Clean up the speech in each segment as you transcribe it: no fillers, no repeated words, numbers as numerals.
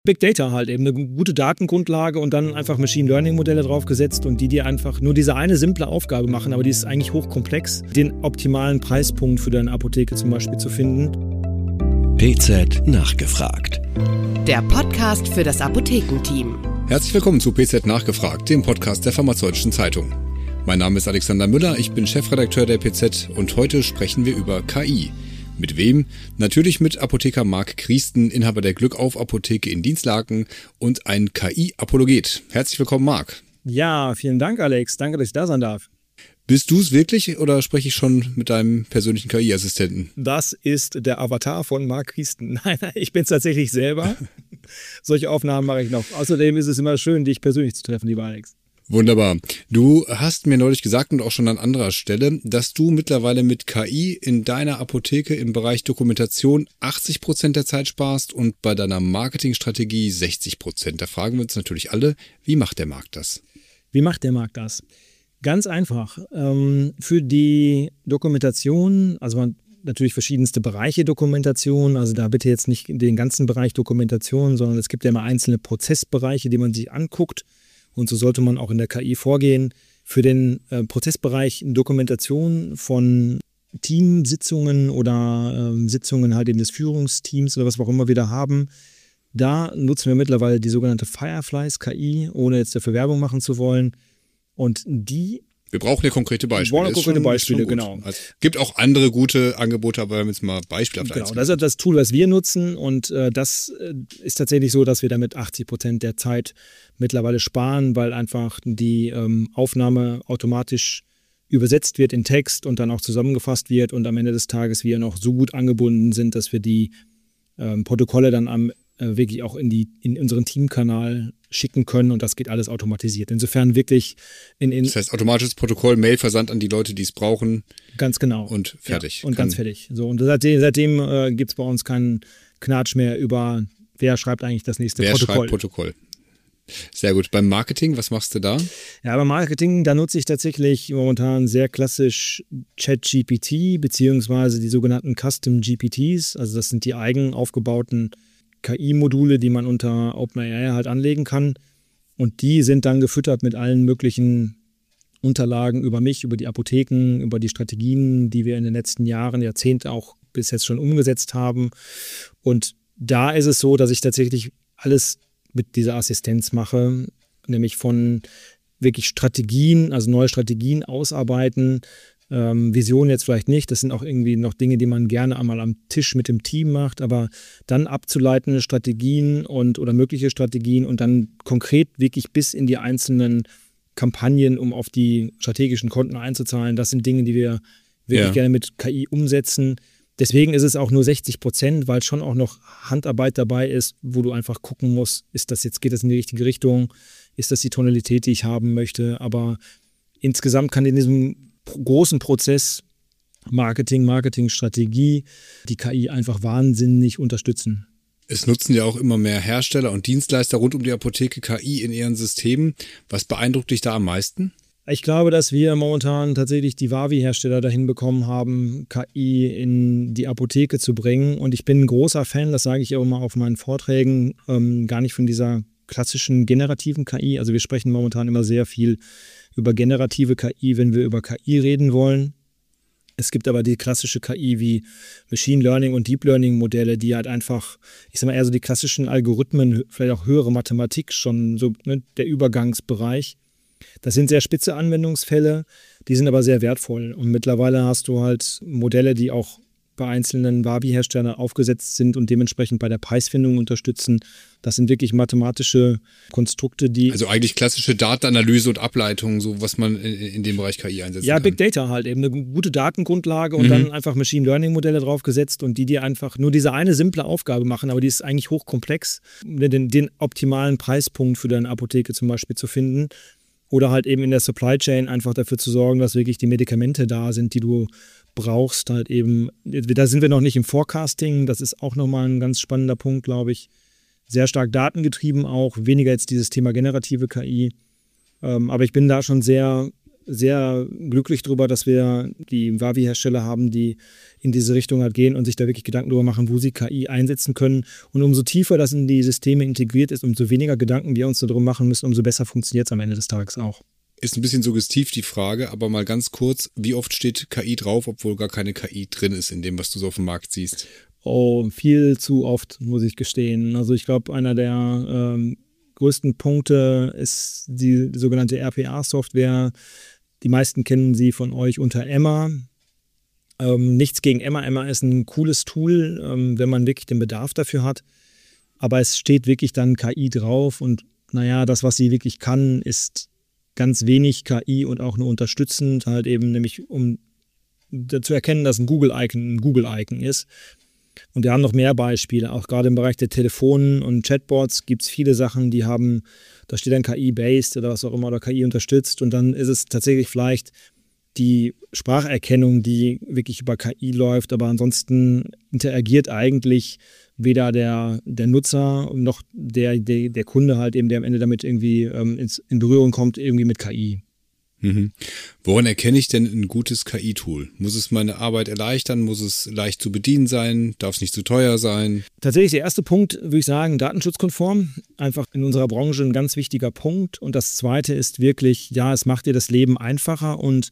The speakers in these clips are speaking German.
Big Data halt eben, eine gute Datengrundlage und dann einfach Machine Learning Modelle draufgesetzt und die dir einfach nur diese eine simple Aufgabe machen, aber die ist eigentlich hochkomplex, den optimalen Preispunkt für deine Apotheke zum Beispiel zu finden. PZ nachgefragt. Der Podcast für das Apothekenteam. Herzlich willkommen zu PZ nachgefragt, dem Podcast der Pharmazeutischen Zeitung. Mein Name ist Alexander Müller, ich bin Chefredakteur der PZ und heute sprechen wir über KI. Mit wem? Natürlich mit Apotheker Marc Kriesten, Inhaber der Glückauf-Apotheke in Dinslaken und ein KI-Apologet. Herzlich willkommen, Marc. Ja, vielen Dank, Alex. Danke, dass ich da sein darf. Bist du es wirklich oder spreche ich schon mit deinem persönlichen KI-Assistenten? Das ist der Avatar von Marc Kriesten. Nein, ich bin es tatsächlich selber. Solche Aufnahmen mache ich noch. Außerdem ist es immer schön, dich persönlich zu treffen, lieber Alex. Wunderbar. Du hast mir neulich gesagt und auch schon an anderer Stelle, dass du mittlerweile mit KI in deiner Apotheke im Bereich Dokumentation 80% der Zeit sparst und bei deiner Marketingstrategie 60%. Da fragen wir uns natürlich alle, wie macht der Markt das? Wie macht der Markt das? Ganz einfach. Für die Dokumentation, also natürlich verschiedenste Bereiche Dokumentation, also da bitte jetzt nicht den ganzen Bereich Dokumentation, sondern es gibt ja immer einzelne Prozessbereiche, die man sich anguckt. Und so sollte man auch in der KI vorgehen. Für den Prozessbereich Dokumentation von Teamsitzungen oder Sitzungen halt eben des Führungsteams oder was wir auch immer wir da haben, da nutzen wir mittlerweile die sogenannte Fireflies KI, ohne jetzt dafür Werbung machen zu wollen. Und wir brauchen ja konkrete Beispiele. Wir brauchen konkrete Beispiele, genau. Also, gibt auch andere gute Angebote, aber wir haben jetzt mal beispielhaft Genau, das ist das Tool, was wir nutzen und das ist tatsächlich so, dass wir damit 80% der Zeit mittlerweile sparen, weil einfach die Aufnahme automatisch übersetzt wird in Text und dann auch zusammengefasst wird und am Ende des Tages wir noch so gut angebunden sind, dass wir die Protokolle dann wirklich auch in unseren Teamkanal schicken können und das geht alles automatisiert. Insofern wirklich das heißt automatisches Protokoll, Mailversand an die Leute, die es brauchen. Ganz genau. Und fertig. Ja, und ganz fertig. So, und seitdem gibt es bei uns keinen Knatsch mehr über, wer schreibt eigentlich das nächste Protokoll. Wer schreibt Protokoll. Sehr gut. Beim Marketing, was machst du da? Ja, beim Marketing, da nutze ich tatsächlich momentan sehr klassisch ChatGPT beziehungsweise die sogenannten Custom GPTs. Also das sind die eigen aufgebauten KI-Module, die man unter OpenAI halt anlegen kann. Und die sind dann gefüttert mit allen möglichen Unterlagen über mich, über die Apotheken, über die Strategien, die wir in den letzten Jahren, Jahrzehnten auch bis jetzt schon umgesetzt haben. Und da ist es so, dass ich tatsächlich alles mit dieser Assistenz mache, nämlich von wirklich Strategien, also neue Strategien ausarbeiten, Visionen jetzt vielleicht nicht, das sind auch irgendwie noch Dinge, die man gerne einmal am Tisch mit dem Team macht, aber dann abzuleitende Strategien oder mögliche Strategien und dann konkret wirklich bis in die einzelnen Kampagnen, um auf die strategischen Konten einzuzahlen, das sind Dinge, die wir wirklich gerne mit KI umsetzen. Deswegen ist es auch nur 60%, weil schon auch noch Handarbeit dabei ist, wo du einfach gucken musst, geht das in die richtige Richtung, ist das die Tonalität, die ich haben möchte, aber insgesamt kann in diesem großen Prozess Marketingstrategie die KI einfach wahnsinnig unterstützen. Es nutzen ja auch immer mehr Hersteller und Dienstleister rund um die Apotheke KI in ihren Systemen. Was beeindruckt dich da am meisten? Ich glaube, dass wir momentan tatsächlich die Wavi-Hersteller dahin bekommen haben, KI in die Apotheke zu bringen. Und ich bin ein großer Fan, das sage ich auch immer auf meinen Vorträgen, gar nicht von dieser klassischen generativen KI. Also wir sprechen momentan immer sehr viel über generative KI, wenn wir über KI reden wollen. Es gibt aber die klassische KI wie Machine Learning und Deep Learning Modelle, die halt einfach, ich sag mal eher so die klassischen Algorithmen, vielleicht auch höhere Mathematik schon, so der Übergangsbereich. Das sind sehr spitze Anwendungsfälle, die sind aber sehr wertvoll. Und mittlerweile hast du halt Modelle, die auch bei einzelnen Wavi-Herstellern aufgesetzt sind und dementsprechend bei der Preisfindung unterstützen. Das sind wirklich mathematische Konstrukte, die... Also eigentlich klassische Datenanalyse und Ableitung, so was man in dem Bereich KI einsetzen kann. Ja, Big Data halt eben, eine gute Datengrundlage und dann einfach Machine Learning Modelle draufgesetzt und die dir einfach nur diese eine simple Aufgabe machen, aber die ist eigentlich hochkomplex, den optimalen Preispunkt für deine Apotheke zum Beispiel zu finden. Oder halt eben in der Supply Chain einfach dafür zu sorgen, dass wirklich die Medikamente da sind, die du brauchst. Halt eben, da sind wir noch nicht im Forecasting, das ist auch nochmal ein ganz spannender Punkt, glaube ich. Sehr stark datengetrieben auch, weniger jetzt dieses Thema generative KI. Aber ich bin da schon sehr sehr glücklich darüber, dass wir die Wavi-Hersteller haben, die in diese Richtung halt gehen und sich da wirklich Gedanken darüber machen, wo sie KI einsetzen können. Und umso tiefer das in die Systeme integriert ist, umso weniger Gedanken wir uns darum machen müssen, umso besser funktioniert es am Ende des Tages auch. Ist ein bisschen suggestiv die Frage, aber mal ganz kurz, wie oft steht KI drauf, obwohl gar keine KI drin ist in dem, was du so auf dem Markt siehst? Oh, viel zu oft, muss ich gestehen. Also ich glaube, einer der größten Punkte ist die sogenannte RPA-Software. Die meisten kennen sie von euch unter Emma. Nichts gegen Emma. Emma ist ein cooles Tool, wenn man wirklich den Bedarf dafür hat. Aber es steht wirklich dann KI drauf und naja, das, was sie wirklich kann, ist ganz wenig KI und auch nur unterstützend, halt eben nämlich, um zu erkennen, dass ein Google-Icon ist. Und wir haben noch mehr Beispiele, auch gerade im Bereich der Telefonen und Chatbots gibt es viele Sachen, die haben, da steht dann KI-based oder was auch immer oder KI unterstützt und dann ist es tatsächlich vielleicht die Spracherkennung, die wirklich über KI läuft, aber ansonsten interagiert eigentlich weder der Nutzer noch der Kunde halt eben, der am Ende damit irgendwie in Berührung kommt, irgendwie mit KI. Mhm. Woran erkenne ich denn ein gutes KI-Tool? Muss es meine Arbeit erleichtern? Muss es leicht zu bedienen sein? Darf es nicht zu teuer sein? Tatsächlich der erste Punkt, würde ich sagen, datenschutzkonform. Einfach in unserer Branche ein ganz wichtiger Punkt. Und das zweite ist wirklich, ja, es macht dir das Leben einfacher und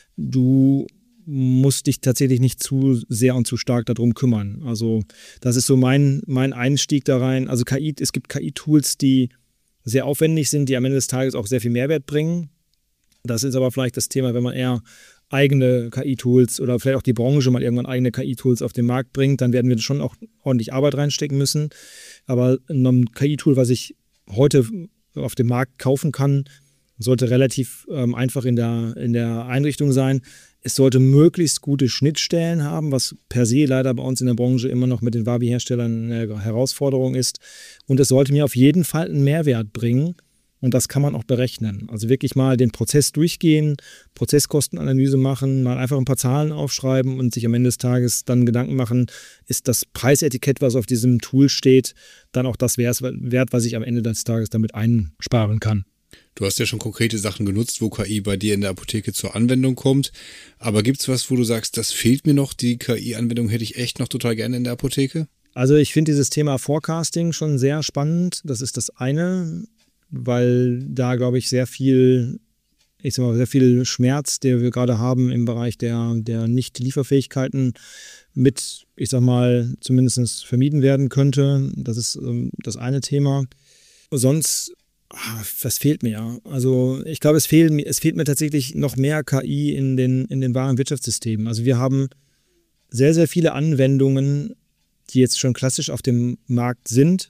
du musst dich tatsächlich nicht zu sehr und zu stark darum kümmern. Also das ist so mein Einstieg da rein. Also es gibt KI-Tools, die sehr aufwendig sind, die am Ende des Tages auch sehr viel Mehrwert bringen. Das ist aber vielleicht das Thema, wenn man eher eigene KI-Tools oder vielleicht auch die Branche mal irgendwann eigene KI-Tools auf den Markt bringt, dann werden wir schon auch ordentlich Arbeit reinstecken müssen. Aber ein KI-Tool, was ich heute auf dem Markt kaufen kann, sollte relativ einfach in der Einrichtung sein. Es sollte möglichst gute Schnittstellen haben, was per se leider bei uns in der Branche immer noch mit den Wavi-Herstellern eine Herausforderung ist. Und es sollte mir auf jeden Fall einen Mehrwert bringen. Und das kann man auch berechnen. Also wirklich mal den Prozess durchgehen, Prozesskostenanalyse machen, mal einfach ein paar Zahlen aufschreiben und sich am Ende des Tages dann Gedanken machen, ist das Preisetikett, was auf diesem Tool steht, dann auch das wert, was ich am Ende des Tages damit einsparen kann. Du hast ja schon konkrete Sachen genutzt, wo KI bei dir in der Apotheke zur Anwendung kommt. Aber gibt es was, wo du sagst, das fehlt mir noch, die KI-Anwendung hätte ich echt noch total gerne in der Apotheke? Also ich finde dieses Thema Forecasting schon sehr spannend. Das ist das eine, weil da, glaube ich, sehr viel Schmerz, den wir gerade haben im Bereich der Nicht-Lieferfähigkeiten mit, ich sag mal, zumindest vermieden werden könnte. Das ist das eine Thema. Sonst, was fehlt mir? Also ich glaube, es fehlt mir tatsächlich noch mehr KI in den wahren Wirtschaftssystemen. Also wir haben sehr, sehr viele Anwendungen, die jetzt schon klassisch auf dem Markt sind,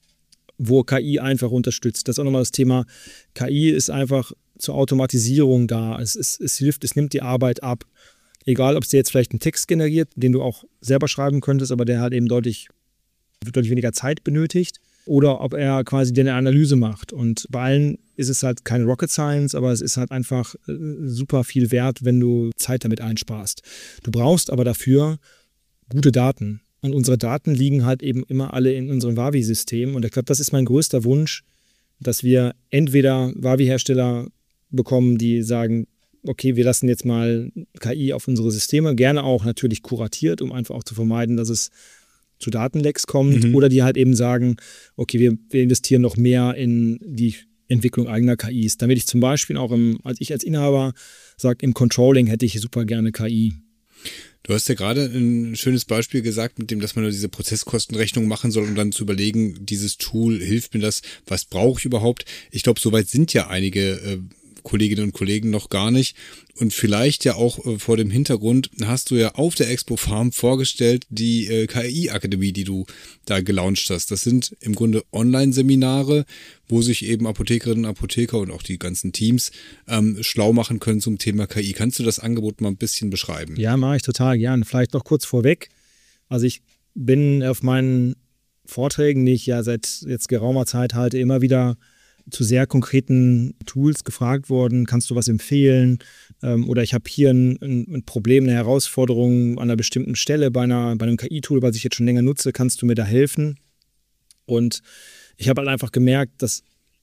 wo KI einfach unterstützt. Das ist auch nochmal das Thema. KI ist einfach zur Automatisierung da. Es hilft, es nimmt die Arbeit ab. Egal, ob es dir jetzt vielleicht einen Text generiert, den du auch selber schreiben könntest, aber der halt eben deutlich weniger Zeit benötigt. Oder ob er quasi dir eine Analyse macht. Und bei allen ist es halt keine Rocket Science, aber es ist halt einfach super viel wert, wenn du Zeit damit einsparst. Du brauchst aber dafür gute Daten. Und unsere Daten liegen halt eben immer alle in unserem Wavi-System. Und ich glaube, das ist mein größter Wunsch, dass wir entweder Wavi-Hersteller bekommen, die sagen, okay, wir lassen jetzt mal KI auf unsere Systeme, gerne auch natürlich kuratiert, um einfach auch zu vermeiden, dass es zu Datenlecks kommt. Oder die halt eben sagen, okay, wir investieren noch mehr in die Entwicklung eigener KIs. Damit ich zum Beispiel auch als Inhaber sage, im Controlling hätte ich super gerne KI. Du hast ja gerade ein schönes Beispiel gesagt, mit dem, dass man nur diese Prozesskostenrechnung machen soll, um dann zu überlegen, dieses Tool, hilft mir das, was brauche ich überhaupt? Ich glaube, soweit sind ja einige Kolleginnen und Kollegen noch gar nicht. Und vielleicht ja auch vor dem Hintergrund hast du ja auf der Expo Farm vorgestellt, die KI-Akademie, die du da gelauncht hast. Das sind im Grunde Online-Seminare, wo sich eben Apothekerinnen, Apotheker und auch die ganzen Teams schlau machen können zum Thema KI. Kannst du das Angebot mal ein bisschen beschreiben? Ja, mache ich total gern. Vielleicht noch kurz vorweg. Also ich bin auf meinen Vorträgen, die ich ja seit jetzt geraumer Zeit halte, immer wieder zu sehr konkreten Tools gefragt worden, kannst du was empfehlen? Oder ich habe hier ein Problem, eine Herausforderung an einer bestimmten Stelle bei einem KI-Tool, was ich jetzt schon länger nutze, kannst du mir da helfen? Und ich habe halt einfach gemerkt, dass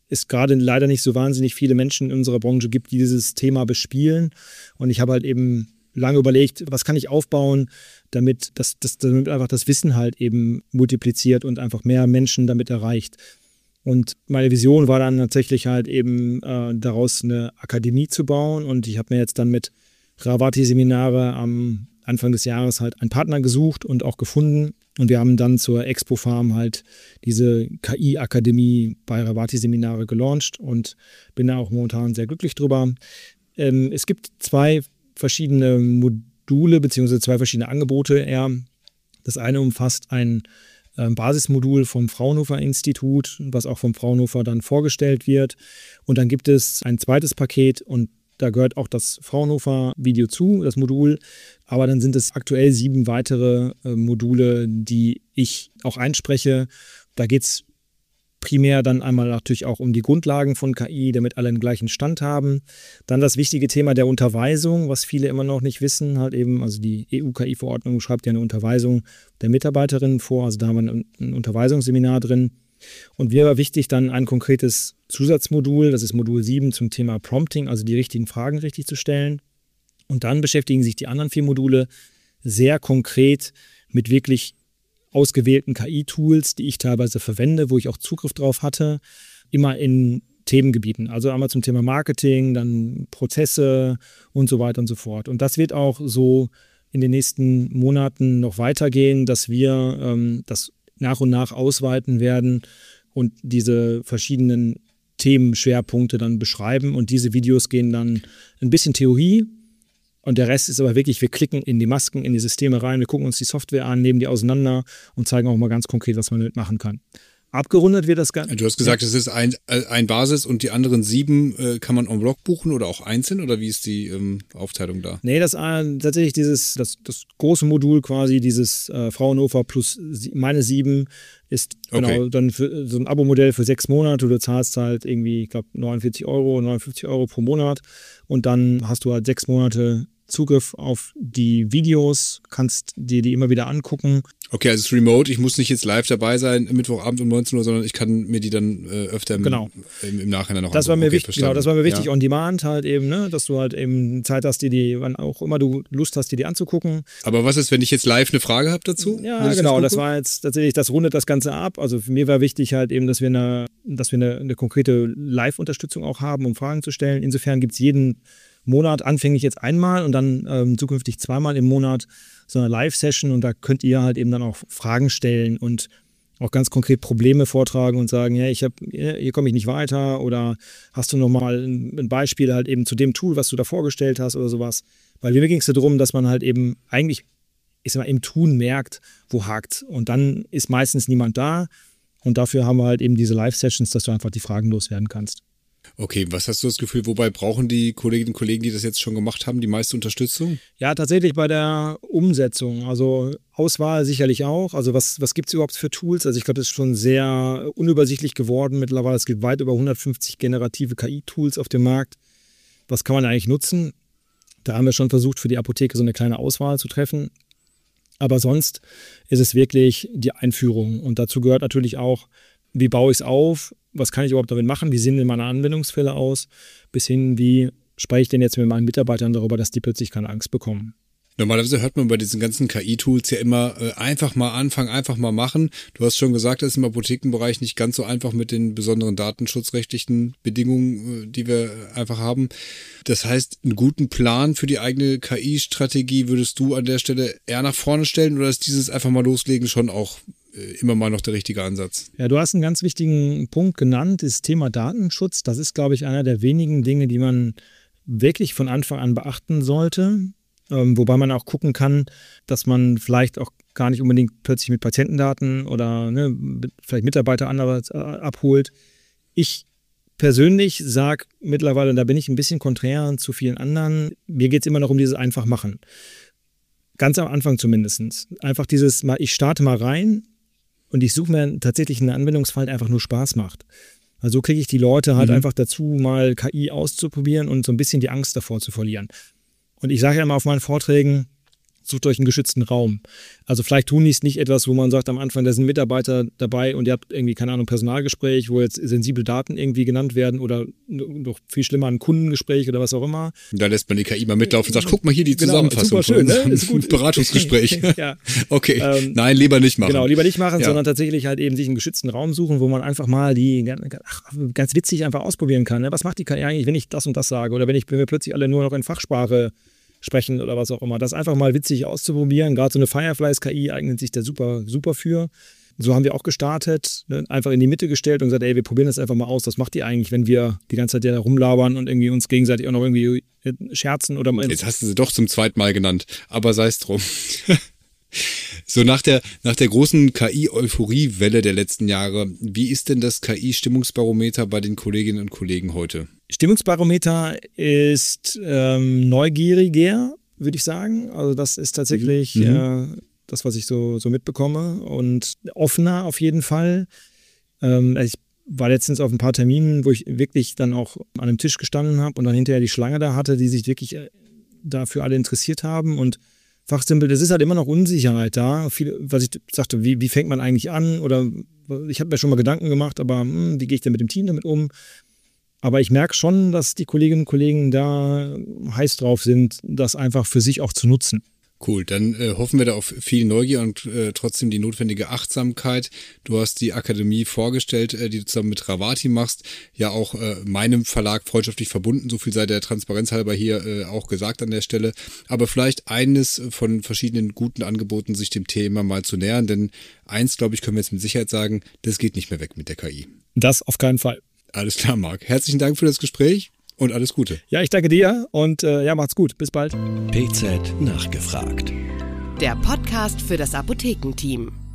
es gerade leider nicht so wahnsinnig viele Menschen in unserer Branche gibt, die dieses Thema bespielen. Und ich habe halt eben lange überlegt, was kann ich aufbauen, damit einfach das Wissen halt eben multipliziert und einfach mehr Menschen damit erreicht. Und meine Vision war dann tatsächlich halt eben daraus eine Akademie zu bauen. Und ich habe mir jetzt dann mit Ravati-Seminare am Anfang des Jahres halt einen Partner gesucht und auch gefunden. Und wir haben dann zur Expo Farm halt diese KI-Akademie bei Ravati-Seminare gelauncht und bin da auch momentan sehr glücklich drüber. Es gibt 2 verschiedene Module beziehungsweise 2 verschiedene Angebote eher. Das eine umfasst ein Basismodul vom Fraunhofer Institut, was auch vom Fraunhofer dann vorgestellt wird. Und dann gibt es ein zweites Paket und da gehört auch das Fraunhofer-Video zu, das Modul. Aber dann sind es aktuell 7 weitere Module, die ich auch einspreche. Da geht es primär dann einmal natürlich auch um die Grundlagen von KI, damit alle den gleichen Stand haben. Dann das wichtige Thema der Unterweisung, was viele immer noch nicht wissen, halt eben, also die EU-KI-Verordnung schreibt ja eine Unterweisung der Mitarbeiterinnen vor, also da haben wir ein Unterweisungsseminar drin. Und mir war wichtig dann ein konkretes Zusatzmodul, das ist Modul 7 zum Thema Prompting, also die richtigen Fragen richtig zu stellen. Und dann beschäftigen sich die anderen 4 Module sehr konkret mit wirklich ausgewählten KI-Tools, die ich teilweise verwende, wo ich auch Zugriff drauf hatte, immer in Themengebieten. Also einmal zum Thema Marketing, dann Prozesse und so weiter und so fort. Und das wird auch so in den nächsten Monaten noch weitergehen, dass wir das nach und nach ausweiten werden und diese verschiedenen Themenschwerpunkte dann beschreiben. Und diese Videos gehen dann ein bisschen Theorie. Und der Rest ist aber wirklich, wir klicken in die Masken, in die Systeme rein, wir gucken uns die Software an, nehmen die auseinander und zeigen auch mal ganz konkret, was man damit machen kann. Abgerundet wird das Ganze. Du hast gesagt, es ist ein Basis und die anderen 7 kann man en bloc buchen oder auch einzeln oder wie ist die Aufteilung da? Nee, das tatsächlich das große Modul quasi, dieses Fraunhofer plus meine 7 ist genau dann für so ein Abo-Modell für 6 Monate. Du zahlst halt irgendwie, ich glaube, 59 Euro pro Monat und dann hast du halt 6 Monate Zugriff auf die Videos, kannst dir die immer wieder angucken. Okay, also es ist remote, ich muss nicht jetzt live dabei sein, Mittwochabend um 19 Uhr, sondern ich kann mir die dann öfter im Nachhinein noch das war mir wichtig, genau, das war mir wichtig, on demand halt eben, ne, dass du halt eben Zeit hast, wann auch immer du Lust hast, dir die anzugucken. Aber was ist, wenn ich jetzt live eine Frage habe dazu? Ja, genau, das war jetzt tatsächlich, das rundet das Ganze ab. Also für mich war wichtig halt eben, dass wir eine konkrete Live-Unterstützung auch haben, um Fragen zu stellen. Insofern gibt es jeden Monat anfänglich jetzt einmal und dann zukünftig 2-mal im Monat so eine Live-Session und da könnt ihr halt eben dann auch Fragen stellen und auch ganz konkret Probleme vortragen und sagen, ja, hier komme ich nicht weiter oder hast du nochmal ein Beispiel halt eben zu dem Tool, was du da vorgestellt hast oder sowas. Weil mir ging es darum, dass man halt eben eigentlich, ich sag mal, im Tun merkt, wo hakt und dann ist meistens niemand da und dafür haben wir halt eben diese Live-Sessions, dass du einfach die Fragen loswerden kannst. Okay, was hast du das Gefühl, wobei brauchen die Kolleginnen und Kollegen, die das jetzt schon gemacht haben, die meiste Unterstützung? Ja, tatsächlich bei der Umsetzung, also Auswahl sicherlich auch. Also was gibt es überhaupt für Tools? Also ich glaube, das ist schon sehr unübersichtlich geworden mittlerweile. Es gibt weit über 150 generative KI-Tools auf dem Markt. Was kann man eigentlich nutzen? Da haben wir schon versucht, für die Apotheke so eine kleine Auswahl zu treffen. Aber sonst ist es wirklich die Einführung. Und dazu gehört natürlich auch, wie baue ich es auf? Was kann ich überhaupt damit machen? Wie sehen denn meine Anwendungsfälle aus? Bis hin, wie spreche ich denn jetzt mit meinen Mitarbeitern darüber, dass die plötzlich keine Angst bekommen? Normalerweise hört man bei diesen ganzen KI-Tools ja immer einfach mal anfangen, einfach mal machen. Du hast schon gesagt, das ist im Apothekenbereich nicht ganz so einfach mit den besonderen datenschutzrechtlichen Bedingungen, die wir einfach haben. Das heißt, einen guten Plan für die eigene KI-Strategie würdest du an der Stelle eher nach vorne stellen oder ist dieses einfach mal loslegen schon auch immer mal noch der richtige Ansatz? Ja, du hast einen ganz wichtigen Punkt genannt, das Thema Datenschutz. Das ist, glaube ich, einer der wenigen Dinge, die man wirklich von Anfang an beachten sollte. Wobei man auch gucken kann, dass man vielleicht auch gar nicht unbedingt plötzlich mit Patientendaten oder vielleicht Mitarbeiter anderes abholt. Ich persönlich sage mittlerweile, da bin ich ein bisschen konträr zu vielen anderen, mir geht es immer noch um dieses Einfachmachen. Ganz am Anfang zumindest. Einfach dieses, ich starte mal rein und ich suche mir tatsächlich einen Anwendungsfall, der einfach nur Spaß macht. Also so kriege ich die Leute halt einfach dazu, mal KI auszuprobieren und so ein bisschen die Angst davor zu verlieren. Und ich sage ja immer auf meinen Vorträgen, sucht euch einen geschützten Raum. Also vielleicht tun die es nicht etwas, wo man sagt, am Anfang, da sind Mitarbeiter dabei und ihr habt irgendwie, keine Ahnung, Personalgespräch, wo jetzt sensible Daten irgendwie genannt werden oder noch viel schlimmer ein Kundengespräch oder was auch immer. Da lässt man die KI mal mitlaufen und sagt, guck mal hier die Zusammenfassung. Super schön, ne? Ist gut. Beratungsgespräch. Ja. Okay, nein, lieber nicht machen. Genau, lieber nicht machen, sondern tatsächlich halt eben sich einen geschützten Raum suchen, wo man einfach mal ganz witzig einfach ausprobieren kann. Ne? Was macht die KI eigentlich, wenn ich das und das sage? Oder wenn wir plötzlich alle nur noch in Fachsprache sprechen oder was auch immer. Das einfach mal witzig auszuprobieren. Gerade so eine Fireflies-KI eignet sich da super, super für. So haben wir auch gestartet, ne? Einfach in die Mitte gestellt und gesagt, ey, wir probieren das einfach mal aus. Was macht die eigentlich, wenn wir die ganze Zeit da rumlabern und irgendwie uns gegenseitig auch noch irgendwie scherzen? Oder Jetzt hast du sie doch zum zweiten Mal genannt, aber sei es drum. So nach der großen KI-Euphoriewelle der letzten Jahre, wie ist denn das KI-Stimmungsbarometer bei den Kolleginnen und Kollegen heute? Stimmungsbarometer ist neugieriger, würde ich sagen. Also das ist tatsächlich das, was ich so mitbekomme und offener auf jeden Fall. Ich war letztens auf ein paar Terminen, wo ich wirklich dann auch an einem Tisch gestanden habe und dann hinterher die Schlange da hatte, die sich wirklich dafür alle interessiert haben und fachsimpel, das ist halt immer noch Unsicherheit da. Was ich sagte, wie fängt man eigentlich an? Oder ich habe mir schon mal Gedanken gemacht, aber wie gehe ich denn mit dem Team damit um? Aber ich merke schon, dass die Kolleginnen und Kollegen da heiß drauf sind, das einfach für sich auch zu nutzen. Cool, dann hoffen wir da auf viel Neugier und trotzdem die notwendige Achtsamkeit. Du hast die Akademie vorgestellt, die du zusammen mit Ravati machst, ja auch meinem Verlag freundschaftlich verbunden, so viel sei der Transparenz halber hier auch gesagt an der Stelle. Aber vielleicht eines von verschiedenen guten Angeboten, sich dem Thema mal zu nähern, denn eins, glaube ich, können wir jetzt mit Sicherheit sagen, das geht nicht mehr weg mit der KI. Das auf keinen Fall. Alles klar, Marc. Herzlichen Dank für das Gespräch. Und alles Gute. Ja, ich danke dir und macht's gut. Bis bald. PZ nachgefragt. Der Podcast für das Apothekenteam.